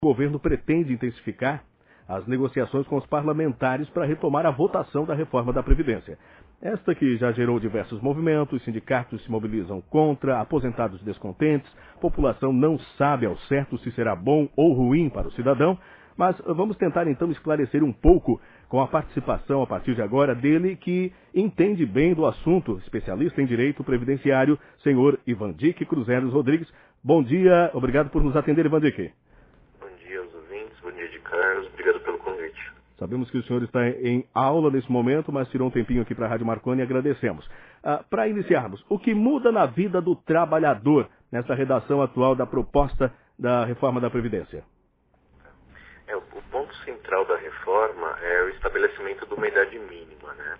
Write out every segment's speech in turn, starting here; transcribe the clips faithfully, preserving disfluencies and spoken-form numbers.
O governo pretende intensificar as negociações com os parlamentares para retomar a votação da reforma da Previdência. Esta que já gerou diversos movimentos, sindicatos se mobilizam contra, aposentados descontentes, população não sabe ao certo se será bom ou ruim para o cidadão, mas vamos tentar então esclarecer um pouco com a participação a partir de agora dele que entende bem do assunto, especialista em direito previdenciário, senhor Ivandique Cruzeros Rodrigues. Bom dia, obrigado por nos atender, Ivandique. Bom dia aos ouvintes, bom dia de Carlos, obrigado pelo convite. Sabemos que o senhor está em aula nesse momento, mas tirou um tempinho aqui para a Rádio Marconi e agradecemos. Ah, para iniciarmos, o que muda na vida do trabalhador nessa redação atual da proposta da reforma da Previdência? É, o, o ponto central da reforma é o estabelecimento de uma idade mínima, né?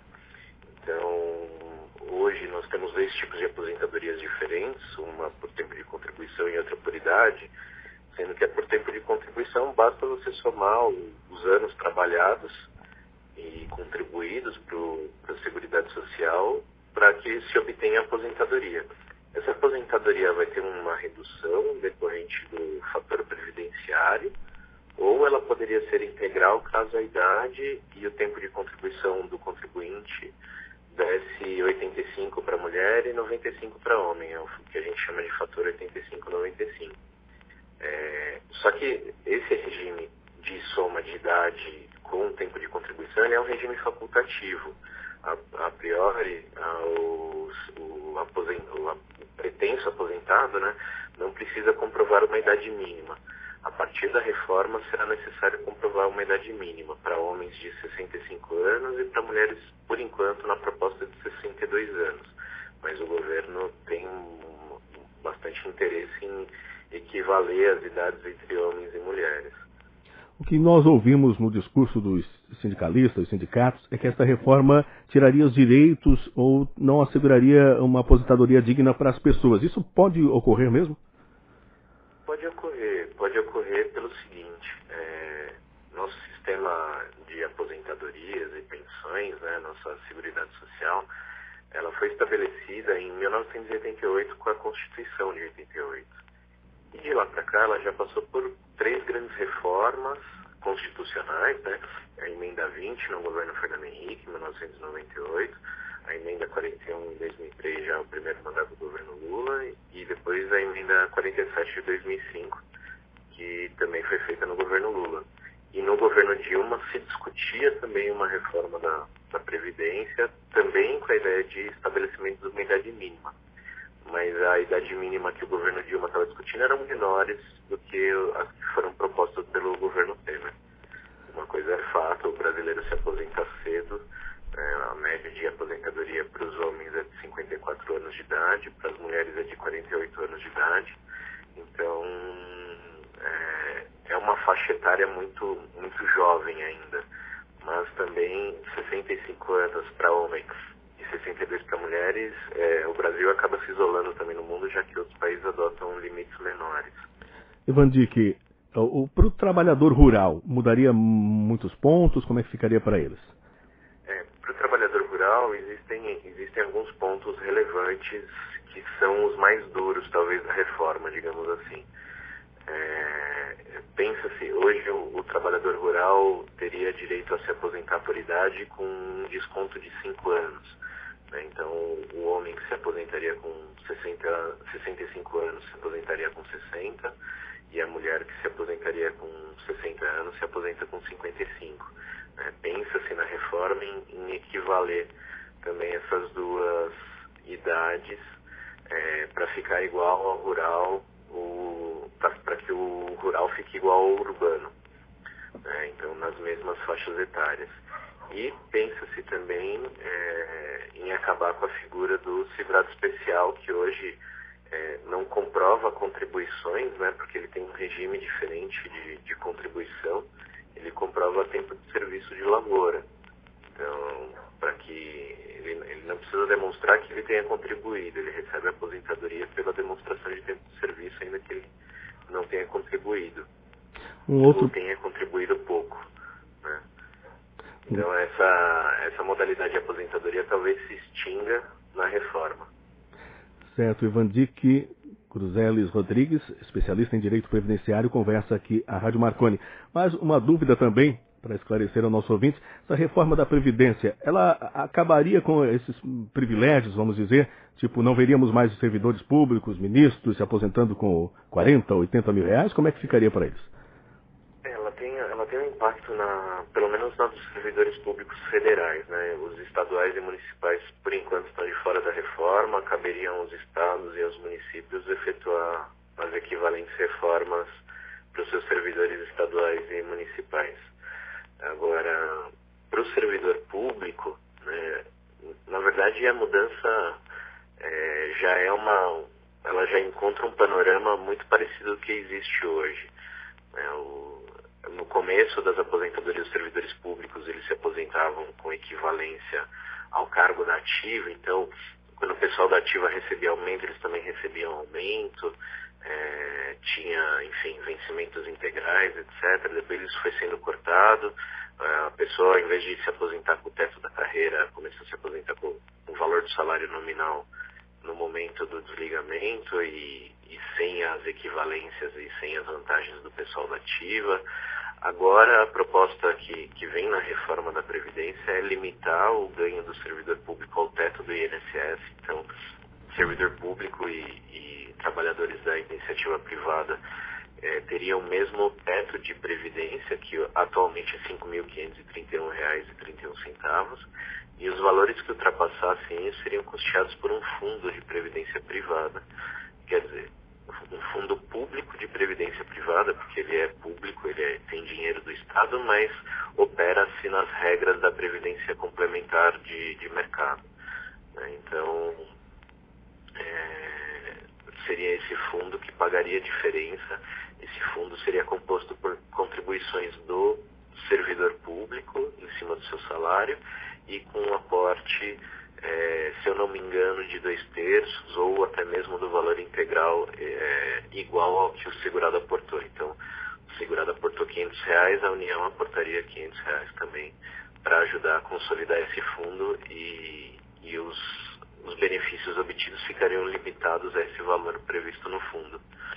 Então, hoje nós temos dois tipos de aposentadorias diferentes, uma por tempo de contribuição e outra por idade, sendo que é por tempo de contribuição, basta você somar os anos trabalhados e contribuídos para a Seguridade Social para que se obtenha a aposentadoria. Essa aposentadoria vai ter uma redução decorrente do fator previdenciário, ou ela poderia ser integral caso a idade e o tempo de contribuição do contribuinte desse oitenta e cinco para mulher e noventa e cinco para homem, é o que a gente chama de fator oitenta e cinco noventa e cinco. É, só que esse regime de soma de idade com o tempo de contribuição ele é um regime facultativo. A, a priori, a, o, o, aposent, o pretenso aposentado, né, não precisa comprovar uma idade mínima. A partir da reforma será necessário comprovar uma idade mínima para homens de sessenta e cinco anos e para mulheres, por enquanto, na proposta de sessenta e dois anos. Mas o governo tem bastante interesse em equivaler as idades entre homens e mulheres. O que nós ouvimos no discurso dos sindicalistas, dos sindicatos, é que esta reforma tiraria os direitos ou não asseguraria uma aposentadoria digna para as pessoas. Isso pode ocorrer mesmo? Pode ocorrer. Pode ocorrer pelo seguinte, é, nosso sistema de aposentadorias e pensões, né, nossa Seguridade Social, ela foi estabelecida em mil novecentos e oitenta e oito com a Constituição de oitenta e oito. E de lá para cá ela já passou por três grandes reformas constitucionais, né? A emenda vinte no governo Fernando Henrique, em mil novecentos e noventa e oito, a emenda quarenta e um em dois mil e três, já o primeiro mandato do governo Lula, e depois a emenda quarenta e sete de dois mil e cinco, que também foi feita no governo Lula. E no governo Dilma se discutia também uma reforma da, da Previdência, também com a ideia de estabelecimento de uma idade mínima. Mas a idade mínima que o governo Dilma estava discutindo eram menores do que as que foram propostas pelo governo Temer. Uma coisa é fato, o brasileiro se aposenta cedo, é, a média de aposentadoria para os homens é de cinquenta e quatro anos de idade, para as mulheres é de quarenta e oito anos de idade. Então, é, é uma faixa etária muito, muito jovem ainda, mas também sessenta e cinco anos para homens e sessenta e dois para mulheres, é, o Brasil acaba se isolando também no mundo, já que outros países adotam limites menores. Ivandique, para o trabalhador rural, mudaria muitos pontos? Como é que ficaria para eles? É, para o trabalhador rural, existem, existem alguns pontos relevantes que são os mais duros, talvez, da reforma, digamos assim. É, pensa-se, hoje o, o trabalhador rural teria direito a se aposentar por idade com um desconto de cinco anos. Né? Então, o homem que se aposentaria com sessenta, sessenta e cinco anos se aposentaria com sessenta, e a mulher que se aposentaria com sessenta anos se aposenta com cinquenta e cinco. Né? Pensa-se na reforma em, em equivaler também essas duas idades é, para ficar igual ao rural, para que o rural fique igual ao urbano, né? Então nas mesmas faixas etárias. E pensa-se também é, em acabar com a figura do segurado especial, que hoje é, não comprova contribuições, né? Porque ele tem um regime diferente de, de contribuição, ele comprova tempo de serviço de lavoura. Então, para que ele, ele não precisa demonstrar que ele tenha contribuído, ele recebe a aposentadoria pela demonstração de tempo de serviço, ainda que ele não tenha contribuído, um outro... ou tenha contribuído pouco, né? Então essa, essa modalidade de aposentadoria talvez se extinga na reforma. Certo, Ivandique Cruzeles Rodrigues, especialista em direito previdenciário, conversa aqui à Rádio Marconi. Mas uma dúvida também, para esclarecer ao nosso ouvinte, essa reforma da Previdência, ela acabaria com esses privilégios, vamos dizer, tipo, não veríamos mais os servidores públicos, ministros se aposentando com quarenta, oitenta mil reais? Como é que ficaria para eles? Ela tem, ela tem um impacto, na, pelo menos nos servidores públicos federais, né? Os estaduais e municipais, por enquanto, estão de fora da reforma. Caberiam aos estados e aos municípios efetuar as equivalentes reformas para os seus servidores estaduais e municipais. Agora, para o servidor público, né, na verdade, a mudança é, já é uma... ela já encontra um panorama muito parecido ao que existe hoje. É, o, no começo das aposentadorias dos servidores públicos, eles se aposentavam com equivalência ao cargo da ativa. Então, quando o pessoal da ativa recebia aumento, eles também recebiam aumento. É, tinha, enfim, vencimentos integrais, etcétera. Depois isso foi sendo cortado. A pessoa, em vez de se aposentar com o teto da carreira, começou a se aposentar com o valor do salário nominal no momento do desligamento e, e sem as equivalências e sem as vantagens do pessoal da ativa. Agora, a proposta que, que vem na reforma da Previdência é limitar o ganho do servidor público ao teto do I N S S. Então, servidor público e, e trabalhadores da iniciativa privada eh, teriam o mesmo teto de previdência, que atualmente é cinco mil quinhentos e trinta e um reais e trinta e um centavos, e os valores que ultrapassassem isso seriam custeados por um fundo de previdência privada. Quer dizer, um fundo público de previdência privada, porque ele é público, ele é, tem dinheiro do Estado, mas opera-se nas regras da previdência complementar de, de mercado. Né? Então, é, seria esse fundo que pagaria a diferença. Esse fundo seria composto por contribuições do servidor público em cima do seu salário e com um aporte, é, se eu não me engano, de dois terços ou até mesmo do valor integral é, igual ao que o segurado aportou. Então, o segurado aportou quinhentos reais, a União aportaria quinhentos reais também para ajudar a consolidar esse fundo e, e os, os benefícios obtidos ficariam limitados a esse valor previsto no fundo.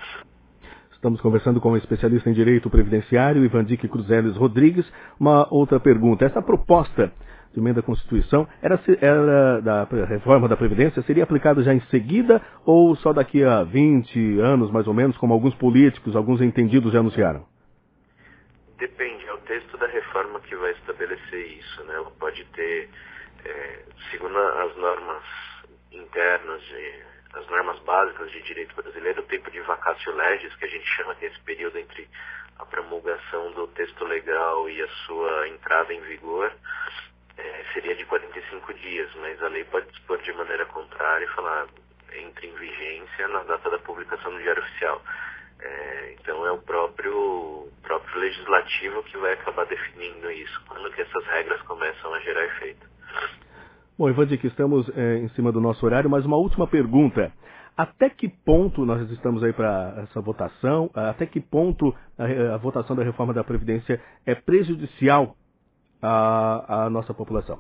Estamos conversando com o especialista em direito previdenciário, Ivandique Cruzeles Rodrigues. Uma outra pergunta. Essa proposta de emenda à Constituição era, era da reforma da Previdência, seria aplicada já em seguida ou só daqui a vinte anos, mais ou menos, como alguns políticos, alguns entendidos já anunciaram? Depende, é o texto da reforma que vai estabelecer isso, né? Ela pode ter, é, segundo as normas internas, de, as normas básicas de direito brasileiro, o tempo de vacatio legis, que a gente chama que é esse período entre a promulgação do texto legal e a sua entrada em vigor, É, seria de quarenta e cinco dias, mas a lei pode dispor de maneira contrária e falar entre em vigência na data da publicação no Diário Oficial. É, então é o próprio, próprio legislativo que vai acabar definindo isso, quando que essas regras começam a gerar efeito. Bom, Ivandique, estamos é, em cima do nosso horário, mas uma última pergunta. Até que ponto nós estamos aí para essa votação? Até que ponto a, a votação da reforma da Previdência é prejudicial A, a nossa população?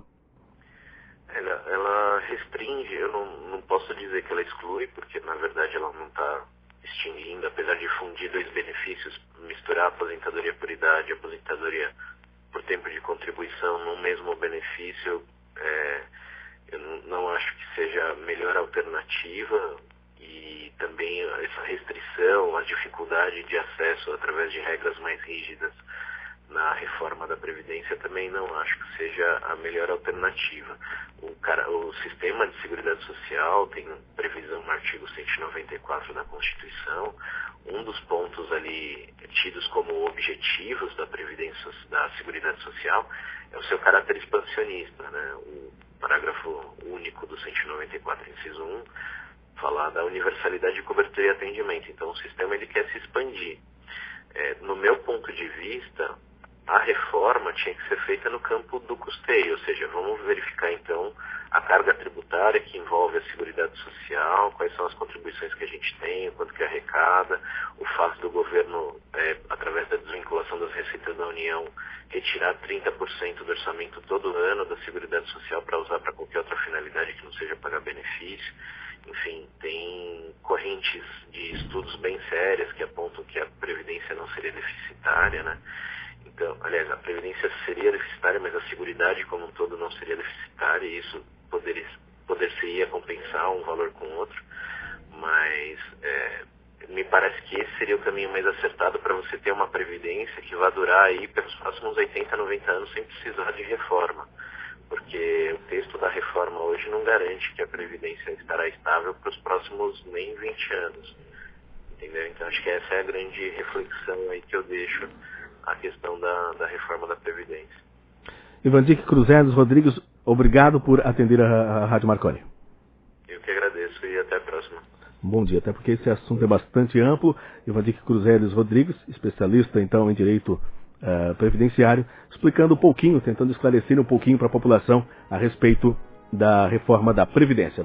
Ela, ela restringe, eu não, não posso dizer que ela exclui, porque na verdade ela não está extinguindo, apesar de fundir dois benefícios, misturar a aposentadoria por idade e a aposentadoria por tempo de contribuição no mesmo benefício, é, eu não, não acho que seja a melhor alternativa, e também essa restrição, a dificuldade de acesso através de regras mais rígidas na reforma da Previdência também não acho que seja a melhor alternativa. O, cara, o sistema de Seguridade Social tem previsão no artigo cento e noventa e quatro da Constituição. Um dos pontos ali tidos como objetivos da Previdência, da Seguridade Social é o seu caráter expansionista, né? O parágrafo único do cento e noventa e quatro, inciso um, fala da universalidade de cobertura e atendimento. Então o sistema ele quer se expandir. É, no meu ponto de vista, a reforma tinha que ser feita no campo do custeio, ou seja, vamos verificar então a carga tributária que envolve a Seguridade Social, quais são as contribuições que a gente tem, quanto que arrecada, o fato do governo, é, através da desvinculação das receitas da União, retirar trinta por cento do orçamento todo ano da Seguridade Social para usar para qualquer outra finalidade que não seja pagar benefício. enfim, tem correntes de estudos bem sérias que apontam que a Previdência não seria deficitária, né? Então, aliás, a Previdência seria deficitária, mas a Seguridade como um todo não seria deficitária, e isso poderia, poder-se-ia compensar um valor com o outro, mas é, me parece que esse seria o caminho mais acertado para você ter uma Previdência que vai durar aí pelos próximos oitenta, noventa anos sem precisar de reforma, porque o texto da reforma hoje não garante que a Previdência estará estável para os próximos nem vinte anos, entendeu? Então acho que essa é a grande reflexão aí que eu deixo a questão da, da reforma da Previdência. Ivandir Cruzeles Rodrigues, obrigado por atender a, a Rádio Marconi. Eu que agradeço e até a próxima. Bom dia, até porque esse assunto é bastante amplo. Ivandir Cruzeles Rodrigues, especialista então em direito uh, previdenciário, explicando um pouquinho, tentando esclarecer um pouquinho para a população a respeito da reforma da Previdência.